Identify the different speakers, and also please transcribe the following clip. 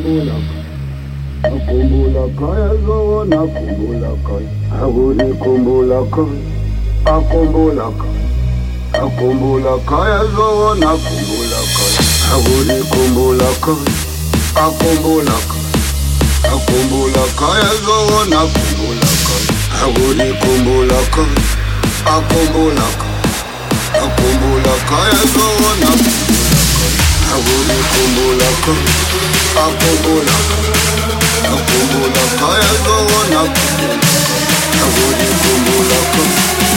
Speaker 1: Nakumbula kaya zo, nakumbula kaya. Agudi kumbula kaya, akumbula kaya. Nakumbula kaya zo, nakumbula kaya. Agudi kumbula kaya, akumbula kaya. Nakumbula kaya zo, nakumbula kaya. Agudi kumbula kaya, akumbula kaya. Nakumbula kaya zo, nakumbula kaya. Agudi kumbula kaya, akumbula kaya. Nakumbula kaya zo, nakumbula kaya. Agudi kumbula kaya.